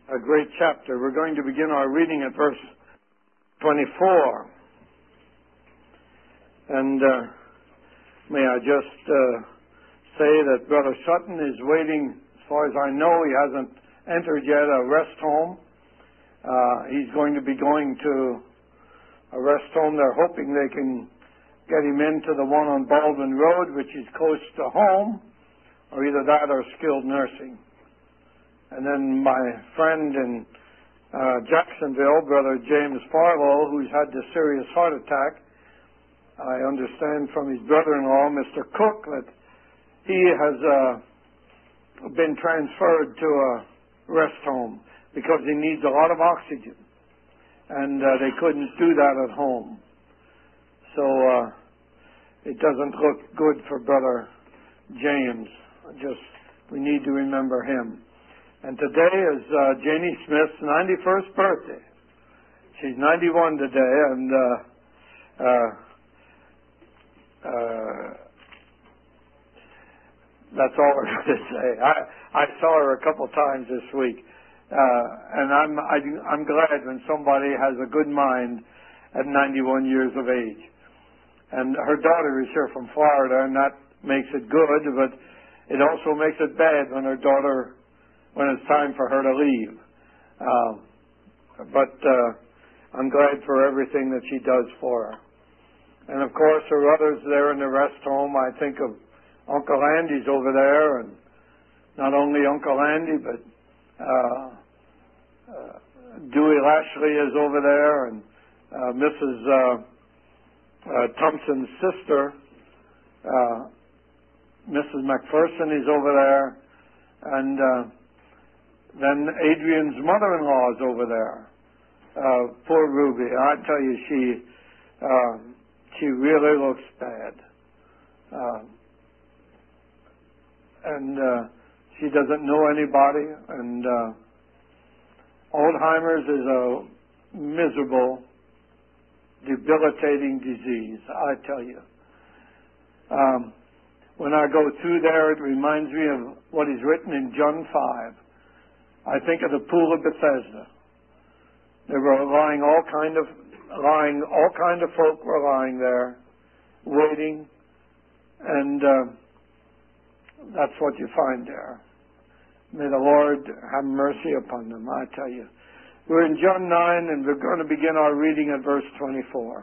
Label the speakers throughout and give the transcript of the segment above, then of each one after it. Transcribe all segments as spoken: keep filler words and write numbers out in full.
Speaker 1: a great chapter. We're going to begin our reading at verse twenty-four. And uh, may I just uh, say that Brother Sutton is waiting, as far as I know, he hasn't entered yet a rest home. Uh, he's going to be going to a rest home. They're hoping they can get him into the one on Baldwin Road, which is close to home, or either that or skilled nursing. And then my friend in uh, Jacksonville, Brother James Farlow, who's had this serious heart attack, I understand from his brother-in-law, Mister Cook, that he has uh, been transferred to a rest home because he needs a lot of oxygen, and uh, they couldn't do that at home. So uh, it doesn't look good for Brother James. Just we need to remember him. And today is uh, Janie Smith's ninety-first birthday. She's ninety-one today, and uh, uh, uh, that's all I'm going to say. I, I saw her a couple times this week, uh, and I'm I, I'm glad when somebody has a good mind at ninety-one years of age. And her daughter is here from Florida, and that makes it good, but it also makes it bad when her daughter, when it's time for her to leave. Uh, but uh, I'm glad for everything that she does for her. And of course, her others there in the rest home. I think of Uncle Andy's over there, and not only Uncle Andy, but uh, uh, Dewey Lashley is over there, and uh, Missus Uh, uh, Thompson's sister, uh, Missus McPherson, is over there, and uh, then Adrian's mother-in-law is over there. Uh, poor Ruby, I tell you, she uh, she really looks bad, uh, and uh, she doesn't know anybody. And uh, Alzheimer's is a miserable, debilitating disease, I tell you. Um, when I go through there, it reminds me of what is written in John five. I think of the pool of Bethesda. There were lying all kind of lying all kind of folk were lying there, waiting, and uh, that's what you find there. May the Lord have mercy upon them, I tell you. We're in John nine, and we're going to begin our reading at verse twenty-four.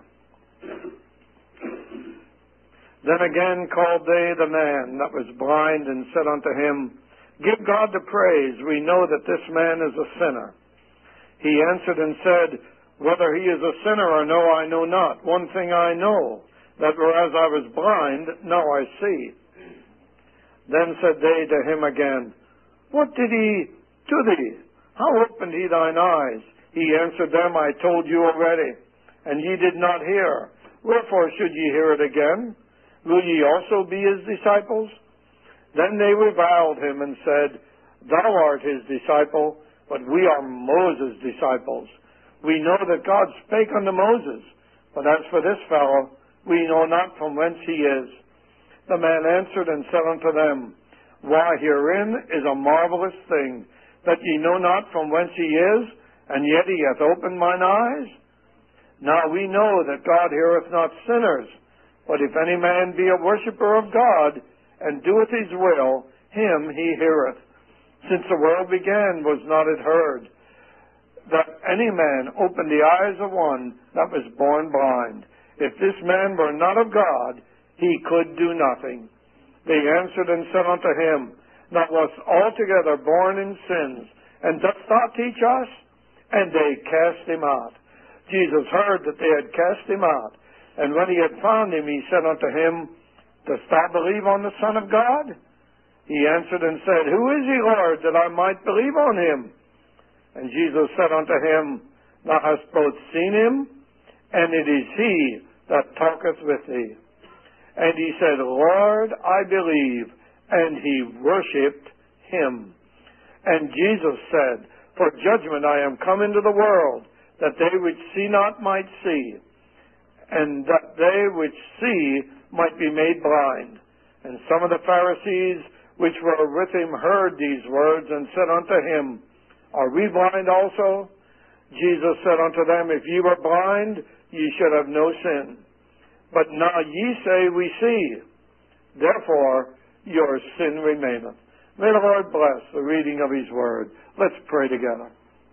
Speaker 1: Then again called they the man that was blind, and said unto him, Give God the praise, we know that this man is a sinner. He answered and said, Whether he is a sinner or no, I know not. One thing I know, that whereas I was blind, now I see. Then said they to him again, What did he to thee? How opened he thine eyes? He answered them, I told you already, and ye did not hear. Wherefore should ye hear it again? Will ye also be his disciples? Then they reviled him and said, Thou art his disciple, but we are Moses' disciples. We know that God spake unto Moses, but as for this fellow, we know not from whence he is. The man answered and said unto them, Why, herein is a marvelous thing, that ye know not from whence he is, and yet he hath opened mine eyes? Now we know that God heareth not sinners, but if any man be a worshipper of God, and doeth his will, him he heareth. Since the world began, was not it heard, that any man opened the eyes of one that was born blind? If this man were not of God, he could do nothing. They answered and said unto him, Not wast altogether born in sins, and dost thou teach us? And they cast him out. Jesus heard that they had cast him out, and when he had found him, he said unto him, Dost thou believe on the Son of God? He answered and said, Who is he, Lord, that I might believe on him? And Jesus said unto him, Thou hast both seen him, and it is he that talketh with thee. And he said, Lord, I believe. And he worshipped him. And Jesus said, For judgment I am come into the world, that they which see not might see, and that they which see might be made blind. And some of the Pharisees which were with him heard these words, and said unto him, Are we blind also? Jesus said unto them, If ye were blind, ye should have no sin. But now ye say, We see. Therefore your sin remaineth. May the Lord bless the reading of His Word. Let's pray together.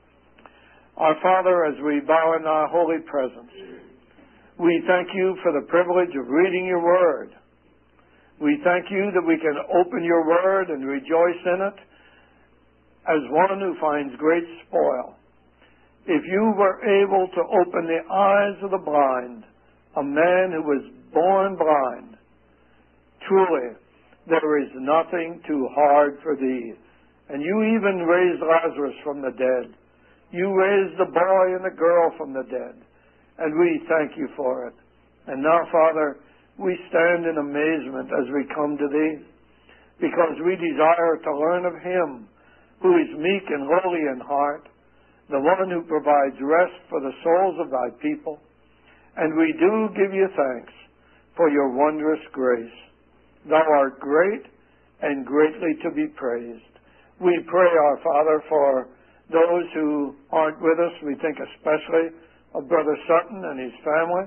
Speaker 1: Our Father, as we bow in our holy presence, we thank You for the privilege of reading Your Word. We thank You that we can open Your Word and rejoice in it as one who finds great spoil. If You were able to open the eyes of the blind, a man who was born blind, truly there is nothing too hard for Thee. And You even raised Lazarus from the dead. You raised the boy and the girl from the dead. And we thank You for it. And now, Father, we stand in amazement as we come to Thee, because we desire to learn of Him who is meek and lowly in heart, the one who provides rest for the souls of Thy people. And we do give You thanks for Your wondrous grace. Thou art great and greatly to be praised. We pray, our Father, for those who aren't with us. We think especially of Brother Sutton and his family.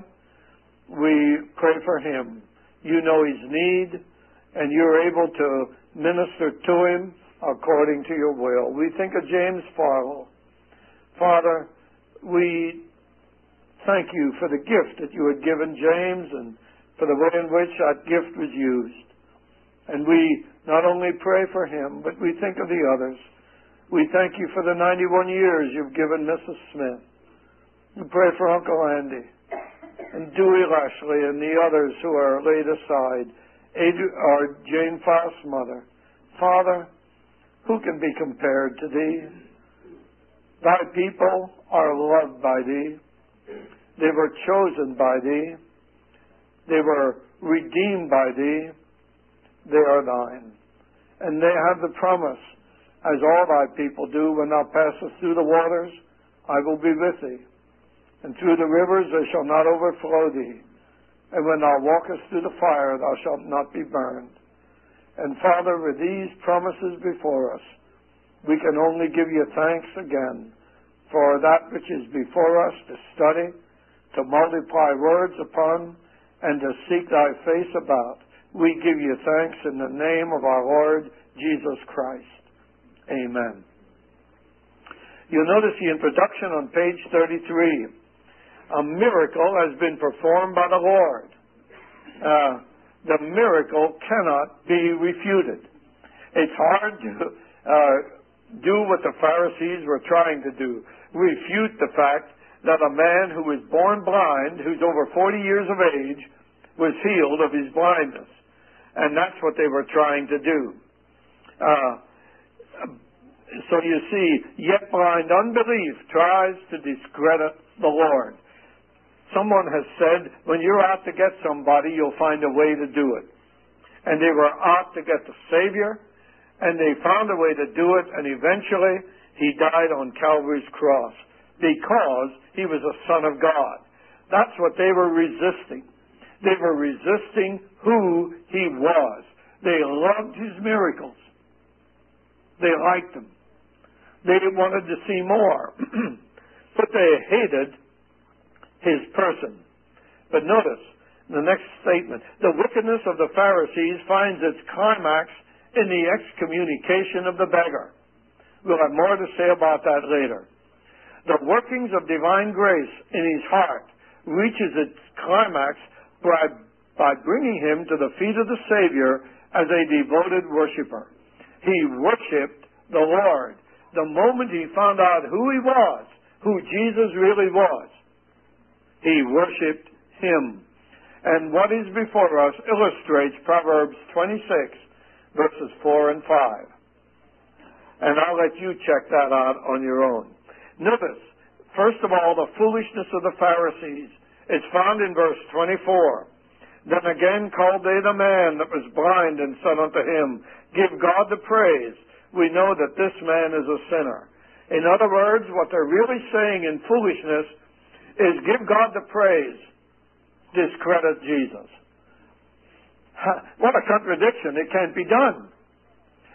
Speaker 1: We pray for him. You know his need, and You're able to minister to him according to Your will. We think of James Farlow. Father, we thank You for the gift that You had given James and for the way in which that gift was used. And we not only pray for him, but we think of the others. We thank You for the ninety-one years You've given Missus Smith. We pray for Uncle Andy and Dewey Lashley and the others who are laid aside. Adri- or Jane Faust's mother. Father, who can be compared to Thee? Thy people are loved by Thee. They were chosen by Thee. They were redeemed by Thee. They are Thine. And they have the promise, as all Thy people do, when Thou passest through the waters, I will be with Thee. And through the rivers they shall not overflow Thee. And when Thou walkest through the fire, Thou shalt not be burned. And Father, with these promises before us, we can only give You thanks again for that which is before us to study, to multiply words upon, and to seek Thy face about. We give You thanks in the name of our Lord Jesus Christ. Amen. You'll notice the introduction on page thirty-three. A miracle has been performed by the Lord. Uh, the miracle cannot be refuted. It's hard to uh, do what the Pharisees were trying to do. Refute the fact that a man who was born blind, who's over forty years of age, was healed of his blindness. And that's what they were trying to do. Uh, so you see, yet blind unbelief tries to discredit the Lord. Someone has said, when you're out to get somebody, you'll find a way to do it. And they were out to get the Savior, and they found a way to do it, and eventually He died on Calvary's cross because He was a Son of God. That's what they were resisting. They were resisting who He was. They loved His miracles. They liked them. They wanted to see more. But they hated His person. But notice the next statement. The wickedness of the Pharisees finds its climax in the excommunication of the beggar. We'll have more to say about that later. The workings of divine grace in his heart reaches its climax by, by bringing him to the feet of the Savior as a devoted worshiper. He worshipped the Lord. The moment he found out who He was, who Jesus really was, he worshipped Him. And what is before us illustrates Proverbs twenty-six, verses four and five. And I'll let you check that out on your own. Notice, first of all, the foolishness of the Pharisees. It's found in verse twenty-four. Then again called they the man that was blind and said unto him, Give God the praise. We know that this man is a sinner. In other words, what they're really saying in foolishness is give God the praise, discredit Jesus. What a contradiction. It can't be done.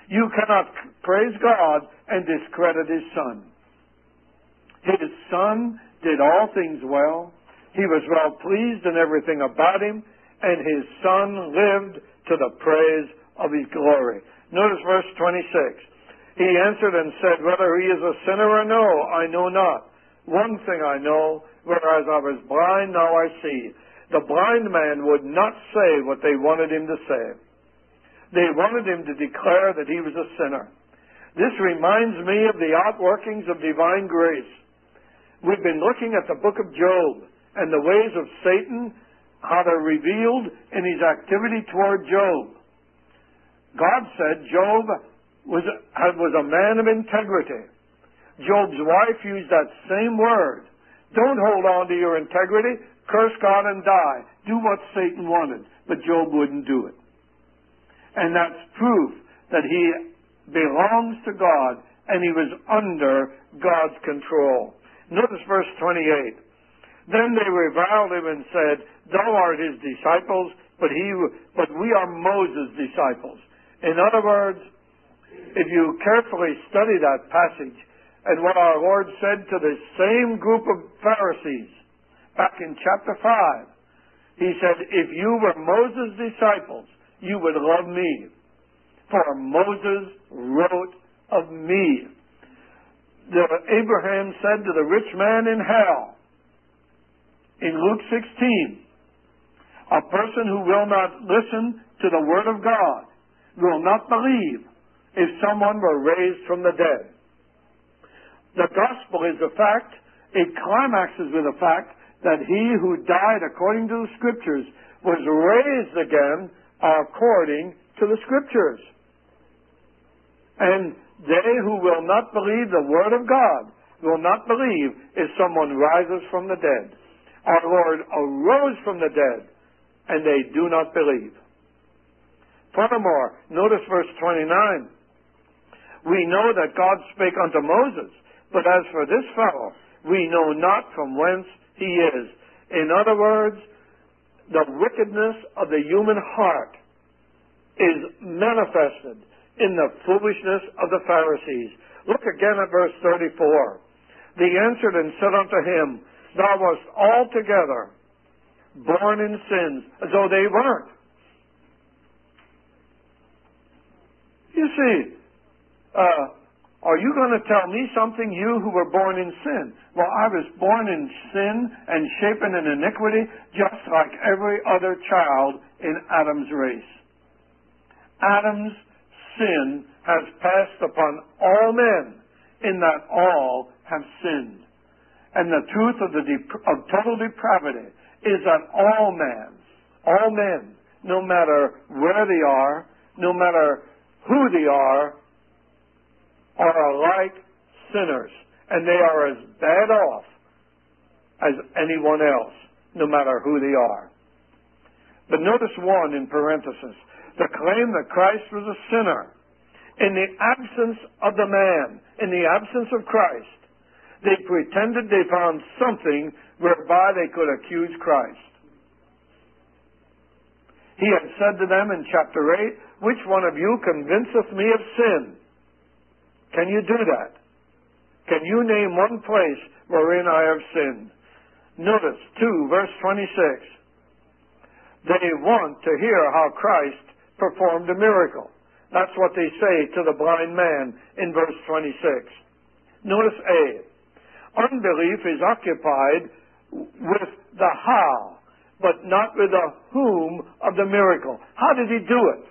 Speaker 1: You cannot praise God and discredit His Son. His Son did all things well. He was well pleased in everything about Him, and His Son lived to the praise of His glory. Notice verse twenty-six. He answered and said, whether he is a sinner or no, I know not. One thing I know, whereas I was blind, now I see. The blind man would not say what they wanted him to say. They wanted him to declare that he was a sinner. This reminds me of the outworkings of divine grace. We've been looking at the book of Job and the ways of Satan, how they're revealed in his activity toward Job. God said Job was, was a man of integrity. Job's wife used that same word. Don't hold on to your integrity. Curse God and die. Do what Satan wanted. But Job wouldn't do it. And that's proof that he belongs to God and he was under God's control. Notice verse twenty-eight. Then they reviled him and said, thou art his disciples, but he, but we are Moses' disciples. In other words, if you carefully study that passage and what our Lord said to the same group of Pharisees back in chapter five, He said, if you were Moses' disciples, you would love me. For Moses wrote of me. The, Abraham said to the rich man in hell, in Luke sixteen, a person who will not listen to the Word of God will not believe if someone were raised from the dead. The gospel is a fact. It climaxes with the fact that he who died according to the Scriptures was raised again according to the Scriptures. And they who will not believe the Word of God will not believe if someone rises from the dead. Our Lord arose from the dead, and they do not believe. Furthermore, notice verse twenty-nine. We know that God spake unto Moses, but as for this fellow, we know not from whence he is. In other words, the wickedness of the human heart is manifested in the foolishness of the Pharisees. Look again at verse thirty-four. They answered and said unto him, thou wast altogether born in sins, as though they weren't. You see, uh, are you going to tell me something, you who were born in sin? Well, I was born in sin and shapen in iniquity, just like every other child in Adam's race. Adam's sin has passed upon all men, in that all have sinned. And the truth of, the dep- of total depravity is that all men, all men, no matter where they are, no matter who they are, are alike sinners. And they are as bad off as anyone else, no matter who they are. But notice one in parenthesis. The claim that Christ was a sinner. In the absence of the man, in the absence of Christ, they pretended they found something whereby they could accuse Christ. He had said to them in chapter eight, which one of you convinceth me of sin? Can you do that? Can you name one place wherein I have sinned? Notice two, verse twenty-six. They want to hear how Christ performed a miracle. That's what they say to the blind man in verse twenty-six. Notice A. Unbelief is occupied with the how, but not with the whom of the miracle. How did he do it?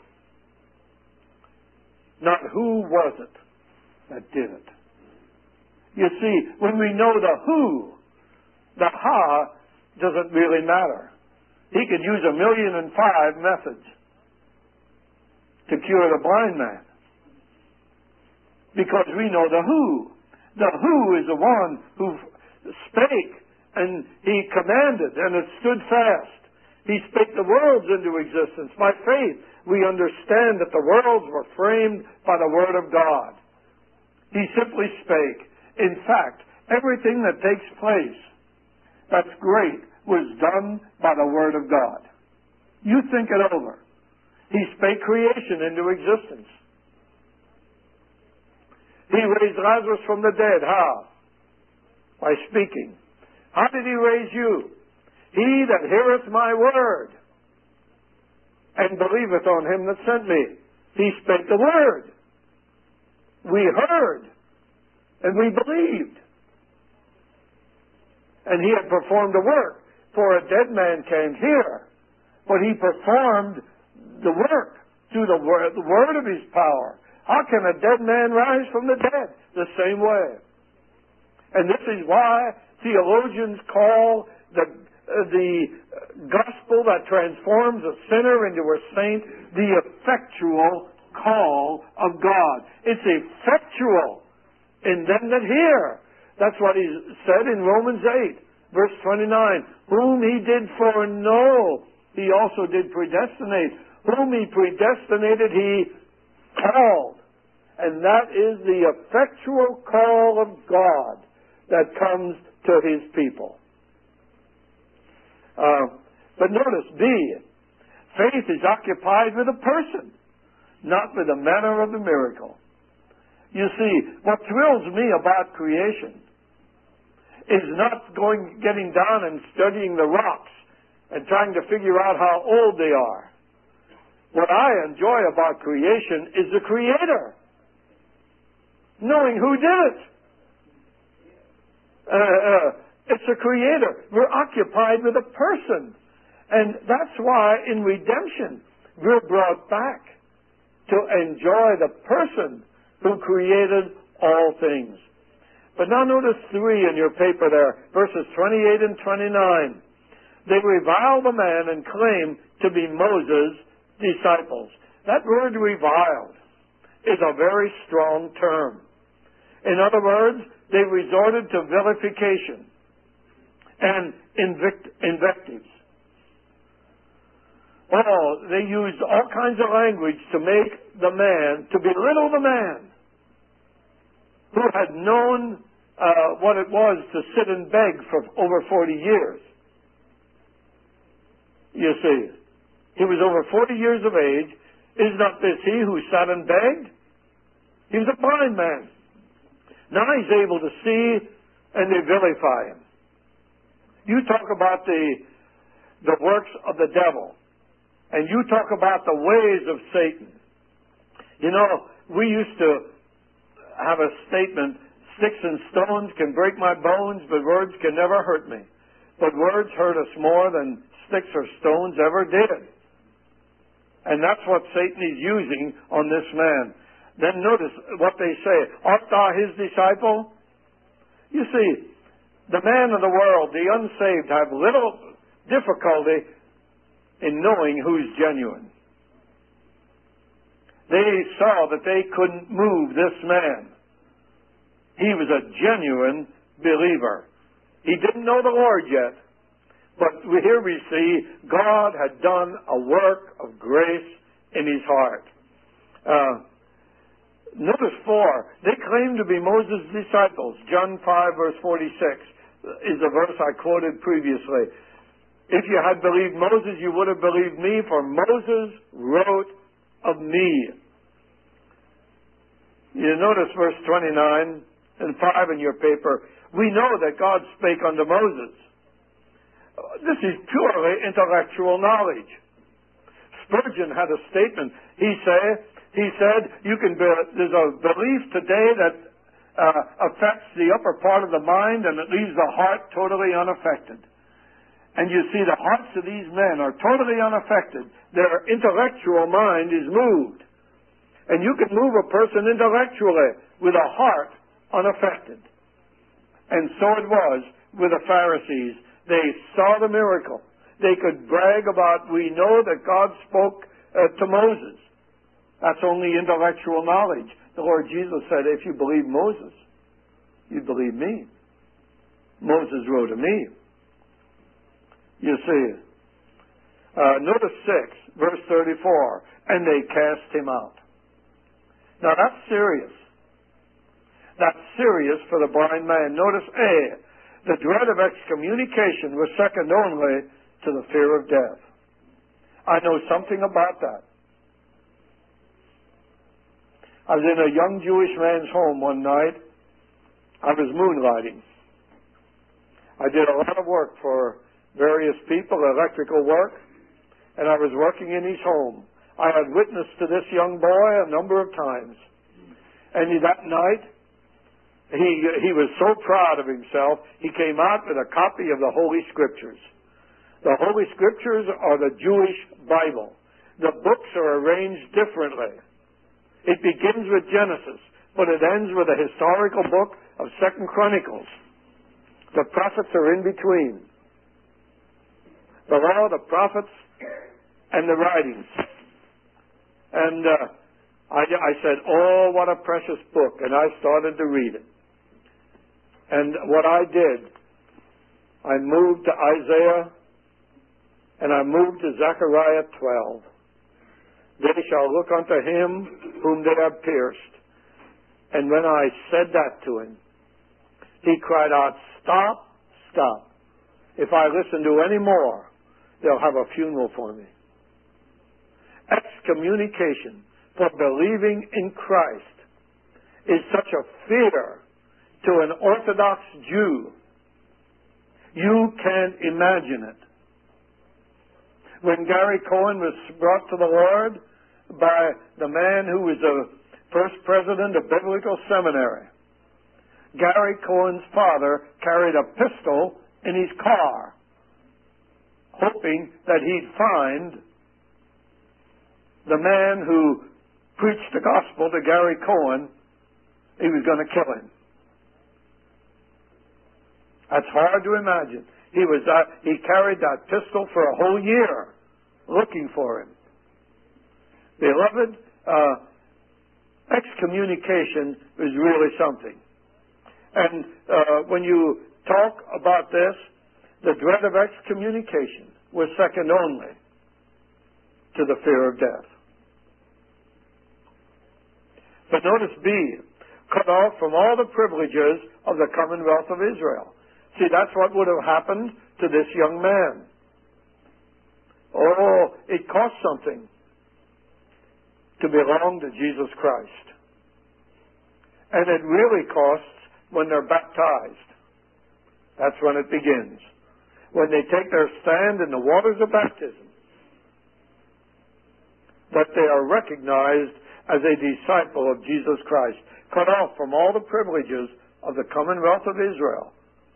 Speaker 1: Not who was it that did it. You see, when we know the who, the how doesn't really matter. He could use a million and five methods to cure the blind man, because we know the who. The who is the one who spake, and he commanded, and it stood fast. He spake the worlds into existence. By faith, we understand that the worlds were framed by the Word of God. He simply spake. In fact, everything that takes place that's great was done by the Word of God. You think it over. He spake creation into existence. He raised Lazarus from the dead. How? By speaking. How did he raise you? He that heareth my word and believeth on him that sent me. He spake the word. We heard and we believed. And he had performed a work. For a dead man came here, but he performed the work through the word, the word of his power. How can a dead man rise from the dead? The same way. And this is why theologians call the, uh, the gospel that transforms a sinner into a saint the effectual call of God. It's effectual in them that hear. That's what he said in Romans eight, verse twenty-nine. Whom he did foreknow, he also did predestinate. Whom he predestinated, he called. And that is the effectual call of God that comes to his people. Uh, but notice, B, faith is occupied with a person, not with the manner of the miracle. You see, what thrills me about creation is not going, getting down and studying the rocks and trying to figure out how old they are. What I enjoy about creation is the Creator, knowing who did it. Uh, uh, it's a Creator. We're occupied with a person. And that's why in redemption we're brought back to enjoy the person who created all things. But now notice three in your paper there, verses twenty-eight and twenty-nine. They revile the man and claim to be Moses' disciples. That word reviled is a very strong term. In other words, they resorted to vilification and invict- invectives. Oh, they used all kinds of language to make the man, to belittle the man who had known uh, what it was to sit and beg for over forty years. You see, he was over forty years of age. Is not this he who sat and begged? He was a blind man. Now he's able to see, and they vilify him. You talk about the, the works of the devil, and you talk about the ways of Satan. You know, we used to have a statement, sticks and stones can break my bones, but words can never hurt me. But words hurt us more than sticks or stones ever did. And that's what Satan is using on this man. Then notice what they say. Art thou his disciple? You see, the man of the world, the unsaved, have little difficulty in knowing who's genuine. They saw that they couldn't move this man. He was a genuine believer. He didn't know the Lord yet, but here we see God had done a work of grace in his heart. Uh, notice four, they claim to be Moses' disciples. John five, verse forty-six is the verse I quoted previously. If you had believed Moses, you would have believed me, for Moses wrote of me. You notice verse twenty-nine and five in your paper. We know that God spake unto Moses. This is purely intellectual knowledge. Spurgeon had a statement. He said, he said, you can be, there's a belief today that uh, affects the upper part of the mind and it leaves the heart totally unaffected. And you see, the hearts of these men are totally unaffected. Their intellectual mind is moved. And you can move a person intellectually with a heart unaffected. And so it was with the Pharisees. They saw the miracle. They could brag about, we know that God spoke uh, to Moses. That's only intellectual knowledge. The Lord Jesus said, if you believe Moses, you believe me. Moses wrote to me. You see, uh, notice six, verse thirty-four, and they cast him out. Now that's serious. That's serious for the blind man. Notice A, the dread of excommunication was second only to the fear of death. I know something about that. I was in a young Jewish man's home one night. I was moonlighting. I did a lot of work for various people, electrical work, and I was working in his home. I had witnessed to this young boy a number of times. And he, that night, he, he was so proud of himself, he came out with a copy of the Holy Scriptures. The Holy Scriptures are the Jewish Bible. The books are arranged differently. It begins with Genesis, but it ends with a historical book of Second Chronicles. The prophets are in between. The law, the prophets, and the writings. And uh, I, I said, oh, what a precious book. And I started to read it. And what I did, I moved to Isaiah, and I moved to Zechariah twelve. They shall look unto him whom they have pierced. And when I said that to him, he cried out, stop, stop. If I listen to any more, they'll have a funeral for me. Excommunication for believing in Christ is such a fear to an Orthodox Jew. You can't imagine it. When Gary Cohen was brought to the Lord by the man who was the first president of Biblical Seminary, Gary Cohen's father carried a pistol in his car, hoping that he'd find the man who preached the gospel to Gary Cohen. He was going to kill him. That's hard to imagine. He was uh, he carried that pistol for a whole year, looking for him. Beloved, uh, excommunication is really something. And uh, when you talk about this, the dread of excommunication was second only to the fear of death. But notice B, cut off from all the privileges of the Commonwealth of Israel. See, that's what would have happened to this young man. Oh, it costs something to belong to Jesus Christ. And it really costs when they're baptized. That's when it begins. When they take their stand in the waters of baptism, that they are recognized as a disciple of Jesus Christ, cut off from all the privileges of the Commonwealth of Israel,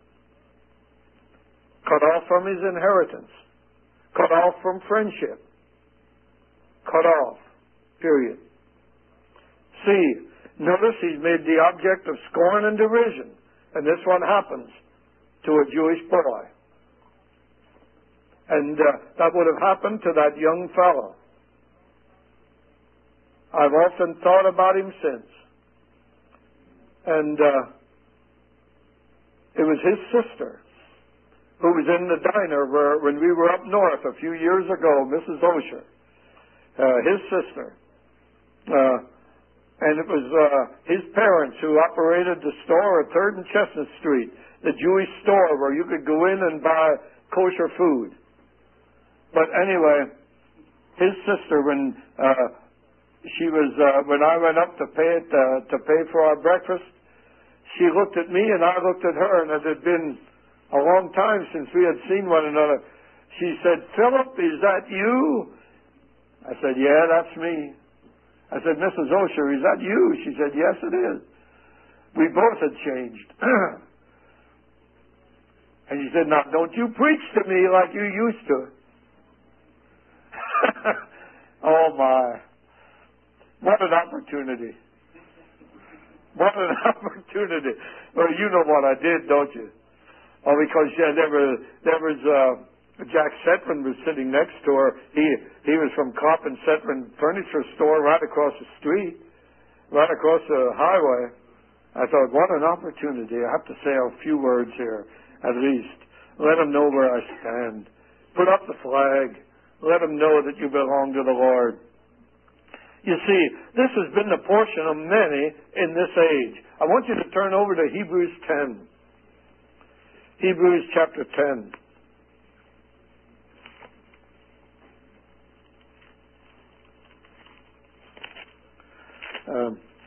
Speaker 1: cut off from his inheritance, cut off from friendship, cut off, period. See, notice he's made the object of scorn and derision, and this one happens to a Jewish boy. And uh, that would have happened to that young fellow. I've often thought about him since. And uh, it was his sister who was in the diner where, when we were up north a few years ago, Missus Osher, uh, his sister. Uh, and it was uh, his parents who operated the store at third and Chestnut Street, the Jewish store where you could go in and buy kosher food. But anyway, his sister, when uh, she was, uh, when I went up to pay it, uh, to pay for our breakfast, she looked at me and I looked at her, and it had been a long time since we had seen one another. She said, "Philip, is that you?" I said, "Yeah, that's me." I said, "Missus Osher, is that you?" She said, "Yes, it is." We both had changed. And she said, "Now, don't you preach to me like you used to." Oh, my. What an opportunity. What an opportunity. Well, you know what I did, don't you? Oh, because yeah, there, were, there was uh, Jack Setman was sitting next to her. He he was from Kopp and Setman Furniture Store right across the street, right across the highway. I thought, what an opportunity. I have to say a few words here, at least. Let them know where I stand. Put up the flag. Let them know that you belong to the Lord. You see, this has been the portion of many in this age. I want you to turn over to Hebrews ten. Hebrews chapter ten. Um,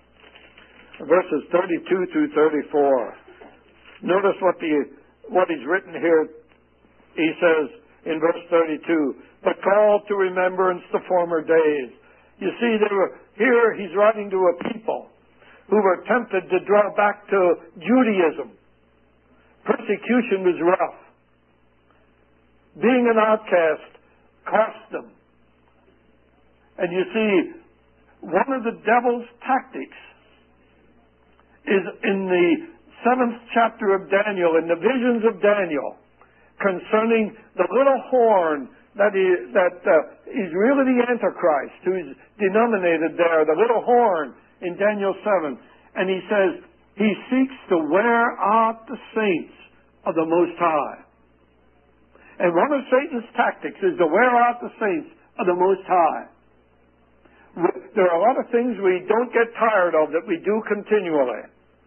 Speaker 1: verses thirty-two through thirty-four. Notice what the what he's written here. He says in verse thirty-two, "But call to remembrance the former days." You see, they were, here he's writing to a people who were tempted to draw back to Judaism. Persecution was rough. Being an outcast cost them. And you see, one of the devil's tactics is in the seventh chapter of Daniel, in the visions of Daniel, concerning the little horn that is, that, uh, is really the Antichrist, who is denominated there, the little horn in Daniel seven. And he says, he seeks to wear out the saints of the Most High. And one of Satan's tactics is to wear out the saints of the Most High. There are a lot of things we don't get tired of that we do continually.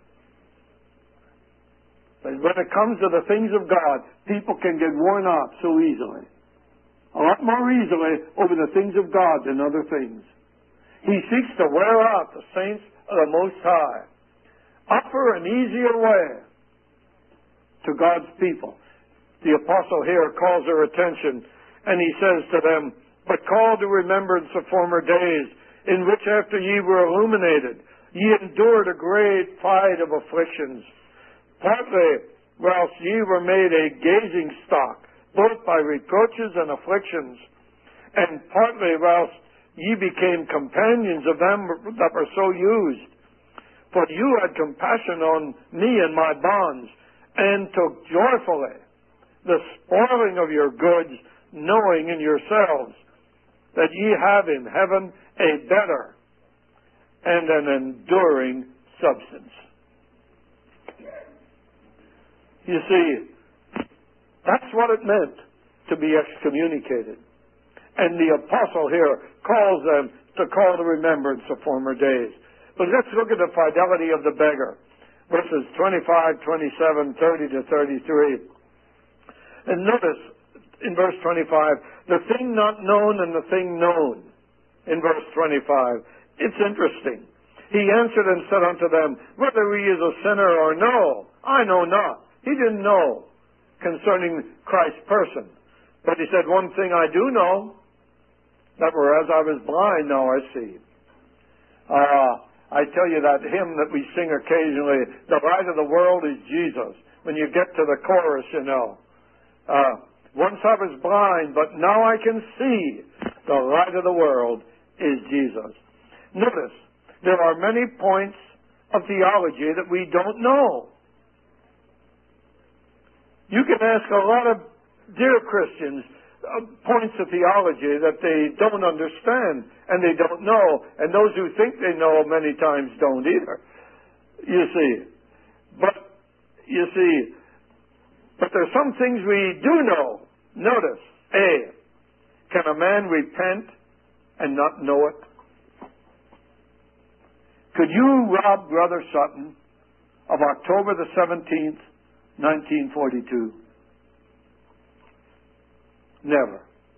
Speaker 1: But when it comes to the things of God, people can get worn out so easily. A lot more easily over the things of God than other things. He seeks to wear out the saints of the Most High. Offer an easier way to God's people. The apostle here calls their attention, and he says to them, "But call to remembrance the former days, in which after ye were illuminated, ye endured a great fight of afflictions, partly whilst ye were made a gazing stock, both by reproaches and afflictions, and partly whilst ye became companions of them that were so used. For you had compassion on me and my bonds, and took joyfully the spoiling of your goods, knowing in yourselves that ye have in heaven a better and an enduring substance." You see, that's what it meant to be excommunicated. And the apostle here calls them to call to remembrance of former days. But let's look at the fidelity of the beggar. Verses twenty-five, twenty-seven, thirty to thirty-three. And notice in verse twenty-five, the thing not known and the thing known. In verse twenty-five, it's interesting. He answered and said unto them, "Whether he is a sinner or no, I know not." He didn't know concerning Christ's person. But he said, "One thing I do know, that whereas I was blind, now I see." Uh, I tell you that hymn that we sing occasionally, "The light of the world is Jesus." When you get to the chorus, you know. Uh, Once I was blind, but now I can see. The light of the world is Jesus. Notice, there are many points of theology that we don't know. You can ask a lot of dear Christians uh, points of theology that they don't understand and they don't know, and those who think they know many times don't either. You see. But, you see, but there's some things we do know. Notice, A, can a man repent and not know it? Could you rob Brother Sutton of October the seventeenth, nineteen forty-two? Never.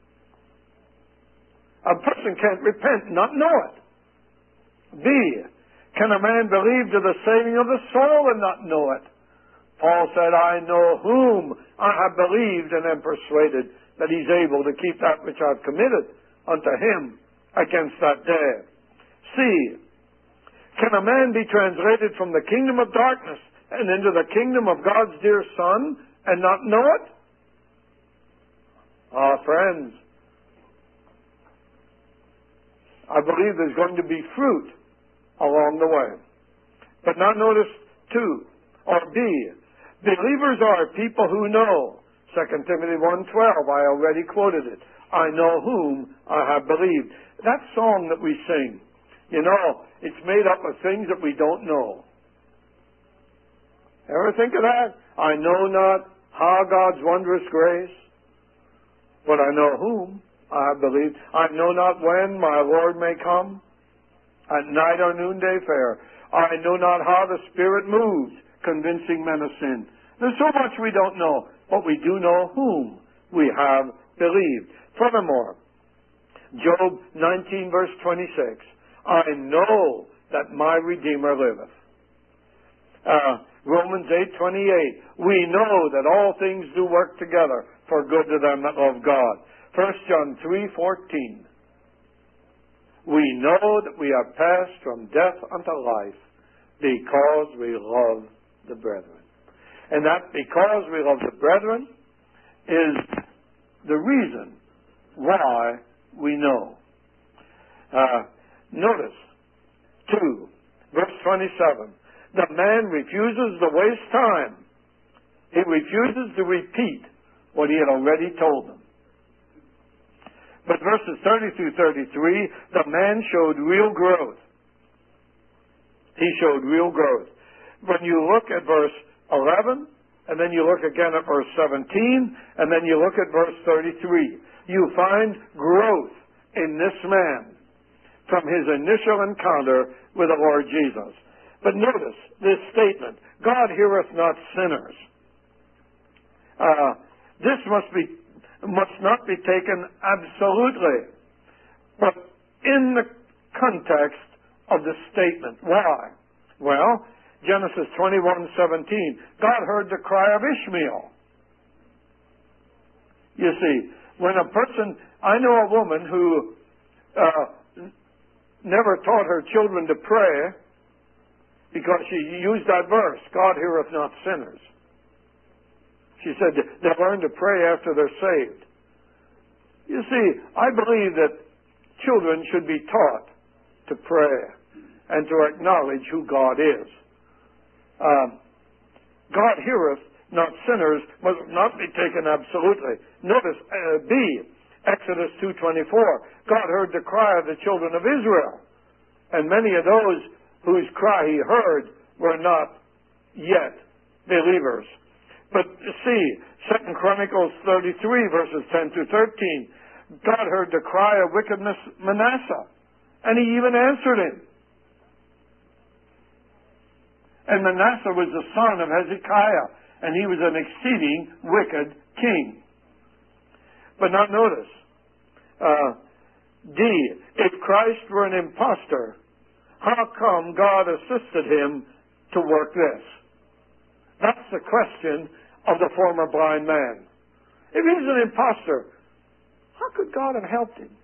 Speaker 1: A person can't repent and not know it. B, can a man believe to the saving of the soul and not know it? Paul said, "I know whom I have believed and am persuaded that he's able to keep that which I've committed unto him against that day." C, can a man be translated from the kingdom of darkness and into the kingdom of God's dear Son and not know it? Ah, friends, I believe there's going to be fruit along the way. But now notice two, or B, believers are people who know. Second Timothy one twelve, I already quoted it. I know whom I have believed. That song that we sing, you know, it's made up of things that we don't know. Ever think of that? I know not how God's wondrous grace, but I know whom I have believed. I know not when my Lord may come, at night or noonday fair. I know not how the Spirit moves, convincing men of sin. There's so much we don't know, but we do know whom we have believed. Furthermore, Job nineteen verse twenty-six, I know that my Redeemer liveth. Uh, Romans eight twenty-eight. We know that all things do work together for good to them that love God. First John three fourteen. We know that we are passed from death unto life because we love the brethren. And that because we love the brethren is the reason why we know. Uh, notice, two, verse twenty-seven. The man refuses to waste time. He refuses to repeat what he had already told them. But verses thirty through thirty-three, the man showed real growth. He showed real growth. When you look at verse eleven, and then you look again at verse seventeen, and then you look at verse thirty-three, you find growth in this man from his initial encounter with the Lord Jesus. But notice this statement, God heareth not sinners. Uh, this must be must not be taken absolutely, but in the context of the statement. Why? Well, Genesis twenty-one seventeen, God heard the cry of Ishmael. You see, when a person, I know a woman who uh, never taught her children to pray, because she used that verse, God heareth not sinners. She said they learn to pray after they're saved. You see, I believe that children should be taught to pray and to acknowledge who God is. Um, God heareth not sinners must not be taken absolutely. Notice uh, B, Exodus two twenty-four. God heard the cry of the children of Israel, and many of those whose cry he heard were not yet believers. But see, Second Chronicles thirty-three, verses ten to thirteen, God heard the cry of wickedness Manasseh, and he even answered him. And Manasseh was the son of Hezekiah, and he was an exceeding wicked king. But now notice, uh, D, if Christ were an impostor, how come God assisted him to work this? That's the question of the former blind man. If he's an impostor, how could God have helped him?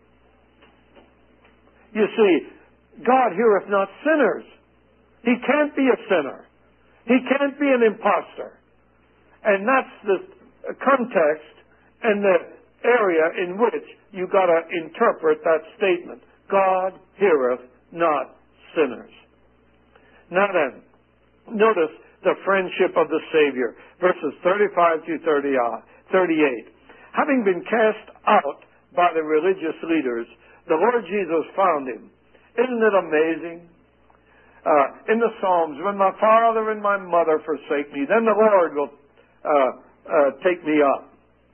Speaker 1: You see, God heareth not sinners. He can't be a sinner. He can't be an impostor. And that's the context and the area in which you've got to interpret that statement. God heareth not sinners. Now then, notice the friendship of the Savior. Verses thirty-five through thirty-eight. Having been cast out by the religious leaders, the Lord Jesus found him. Isn't it amazing? Uh, in the Psalms, when my father and my mother forsake me, then the Lord will uh, uh, take me up.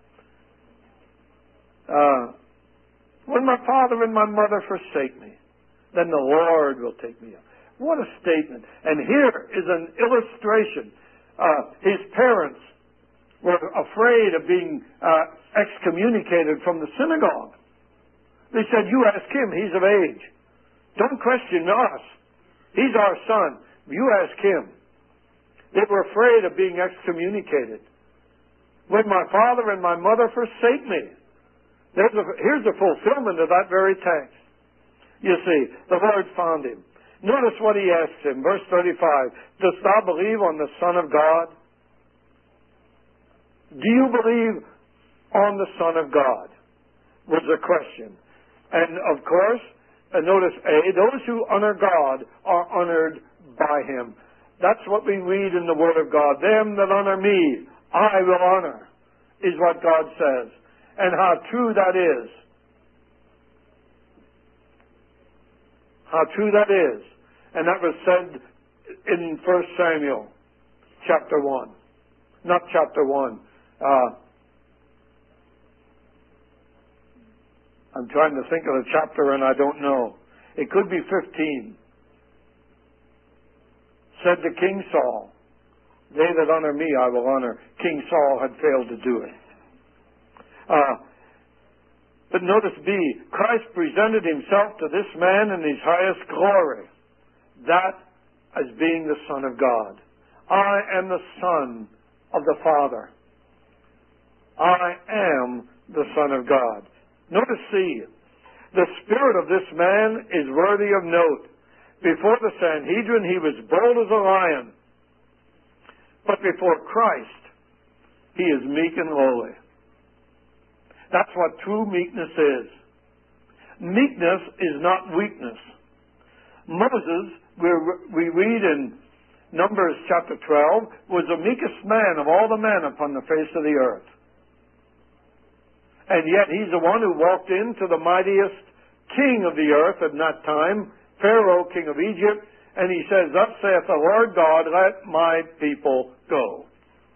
Speaker 1: Uh, when my father and my mother forsake me, then the Lord will take me up. What a statement. And here is an illustration. Uh, his parents were afraid of being uh, excommunicated from the synagogue. They said, you ask him, he's of age. Don't question us. He's our son. You ask him. They were afraid of being excommunicated. When my father and my mother forsake me. There's a, here's the fulfillment of that very text. You see, the Lord found him. Notice what he asks him, verse thirty-five. Dost thou believe on the Son of God? Do you believe on the Son of God? Was the question. And of course, uh, notice A, those who honor God are honored by him. That's what we read in the Word of God. Them that honor me, I will honor, is what God says. And how true that is. How true that is. And that was said in First Samuel chapter one. Not chapter one. Uh, I'm trying to think of the chapter and I don't know. It could be fifteen. Said to King Saul, they that honor me I will honor. King Saul had failed to do it. Uh, But notice B, Christ presented himself to this man in his highest glory. That as being the Son of God. I am the Son of the Father. I am the Son of God. Notice, see, the spirit of this man is worthy of note. Before the Sanhedrin, he was bold as a lion. But before Christ, he is meek and lowly. That's what true meekness is. Meekness is not weakness. Moses, we, we read in Numbers chapter twelve, was the meekest man of all the men upon the face of the earth. And yet he's the one who walked into the mightiest king of the earth at that time, Pharaoh, king of Egypt, and he says, "Thus saith the Lord God, let my people go."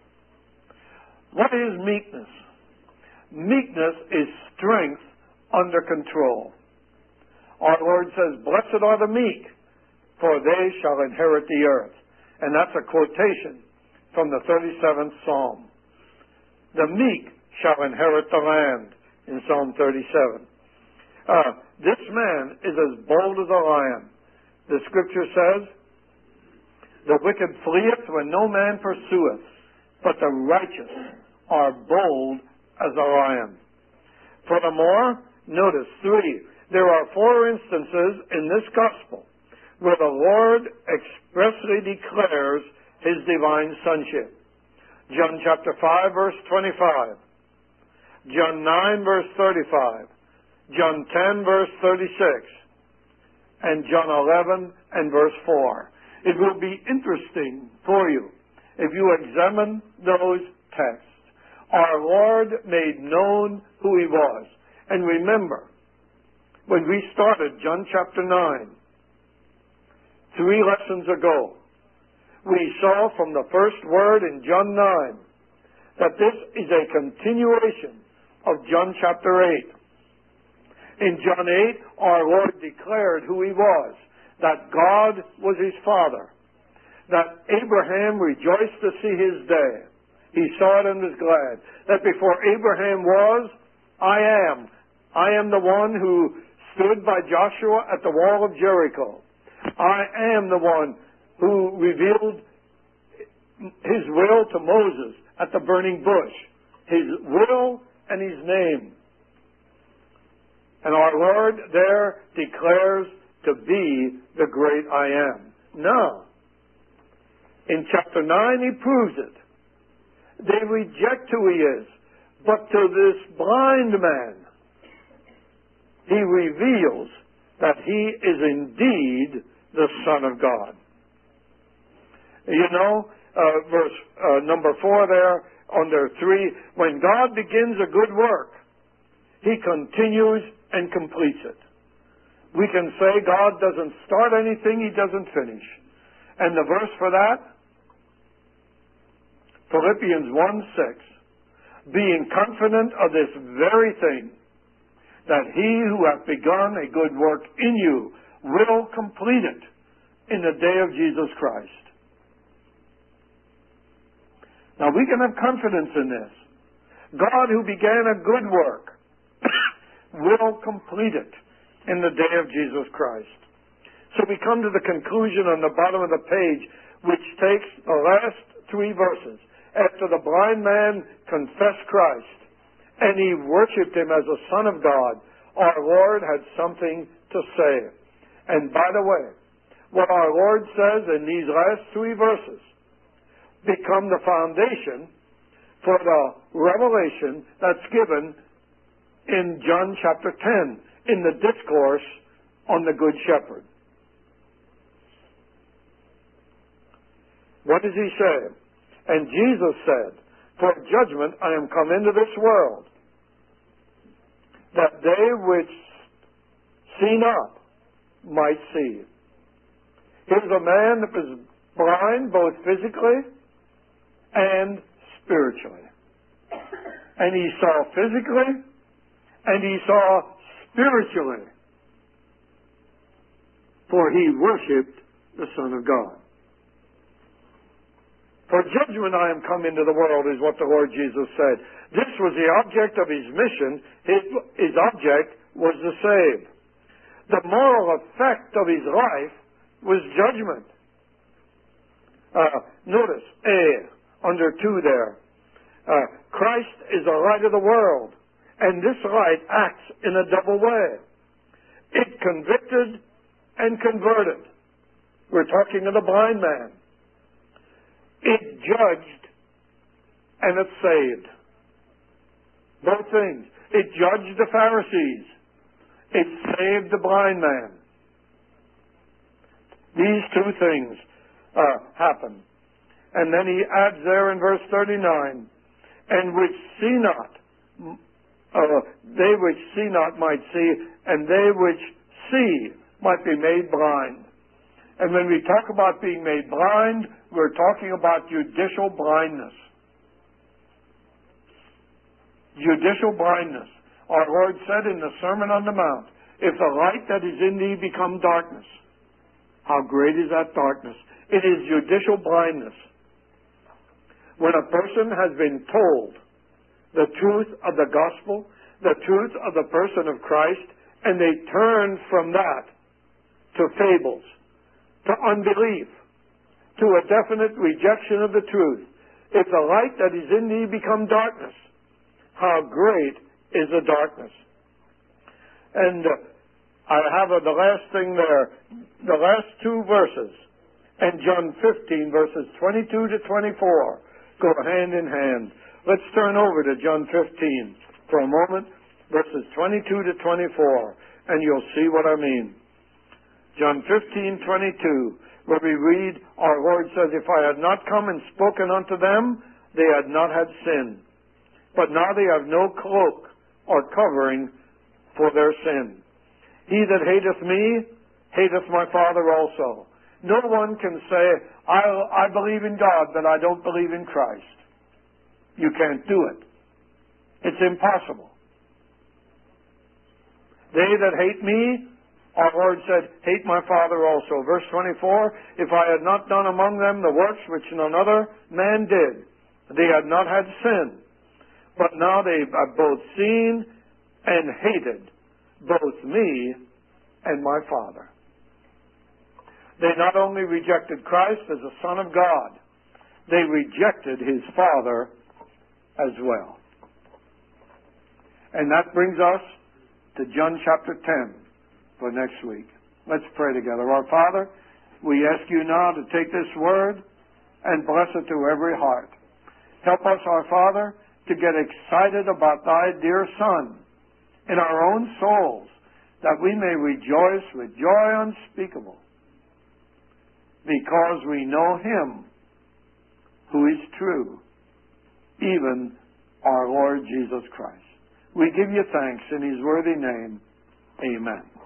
Speaker 1: What is meekness? Meekness is strength under control. Our Lord says, "Blessed are the meek, for they shall inherit the earth." And that's a quotation from the thirty-seventh Psalm. The meek shall inherit the land, in Psalm thirty-seven. Uh, this man is as bold as a lion. The scripture says, "The wicked fleeth when no man pursueth, but the righteous are bold as a lion." Furthermore, notice three, there are four instances in this gospel where the Lord expressly declares his divine sonship. John chapter five, verse twenty-five. John nine, verse thirty-five. John ten, verse thirty-six. And John eleven and verse four. It will be interesting for you if you examine those texts. Our Lord made known who he was. And remember, when we started John chapter nine, three lessons ago, we saw from the first word in John nine that this is a continuation of John chapter eight. In John eight, our Lord declared who he was, that God was his Father, that Abraham rejoiced to see his day. He saw it and was glad. That before Abraham was, I am. I am the one who stood by Joshua at the wall of Jericho. I am the one who revealed his will to Moses at the burning bush. His will and his name. And our Lord there declares to be the great I am. Now, in chapter nine, he proves it. They reject who he is. But to this blind man, he reveals that he is indeed the Son of God. You know, uh, verse uh, number four there, under three, when God begins a good work, he continues and completes it. We can say God doesn't start anything he doesn't finish. And the verse for that, Philippians one six, being confident of this very thing, that he who hath begun a good work in you will complete it in the day of Jesus Christ. Now we can have confidence in this. God who began a good work will complete it in the day of Jesus Christ. So we come to the conclusion on the bottom of the page, which takes the last three verses. After the blind man confessed Christ and he worshipped him as a Son of God, our Lord had something to say. And by the way, what our Lord says in these last three verses become the foundation for the revelation that's given in John chapter ten, in the discourse on the Good Shepherd. What does he say? And Jesus said, for judgment I am come into this world, that they which see not might see. Here's a man that was blind both physically and spiritually. And he saw physically and he saw spiritually. For he worshipped the Son of God. For judgment I am come into the world, is what the Lord Jesus said. This was the object of his mission. His, his object was to save. The moral effect of his life was judgment. Uh, notice, A, under two there. Uh, Christ is the light of the world, and this light acts in a double way. It convicted and converted. We're talking of the blind man. It judged and it saved. Both things. It judged the Pharisees. It saved the blind man. These two things uh, happen. And then he adds there in verse thirty-nine, and which see not, uh, they which see not might see, and they which see might be made blind. And when we talk about being made blind, we're talking about judicial blindness. Judicial blindness. Our Lord said in the Sermon on the Mount, if the light that is in thee become darkness, how great is that darkness? It is judicial blindness. When a person has been told the truth of the gospel, the truth of the person of Christ, and they turn from that to fables, to unbelief, to a definite rejection of the truth. If the light that is in thee become darkness, how great is the darkness. And uh, I have uh, the last thing there, the last two verses, and John fifteen, verses twenty-two to twenty-four, go hand in hand. Let's turn over to John fifteen for a moment, verses twenty-two to twenty-four, and you'll see what I mean. John fifteen, twenty-two, where we read, our Lord says, if I had not come and spoken unto them, they had not had sin. But now they have no cloak or covering for their sin. He that hateth me, hateth my Father also. No one can say, I, I believe in God, but I don't believe in Christ. You can't do it. It's impossible. They that hate me, our Lord said, hate my Father also. Verse twenty-four, if I had not done among them the works which none other man did, they had not had sin. But now they have both seen and hated both me and my Father. They not only rejected Christ as the Son of God, they rejected his Father as well. And that brings us to John chapter ten for next week. Let's pray together. Our Father, we ask you now to take this word and bless it to every heart. Help us, our Father, to get excited about thy dear Son in our own souls, that we may rejoice with joy unspeakable, because we know him who is true, even our Lord Jesus Christ. We give you thanks in his worthy name. Amen.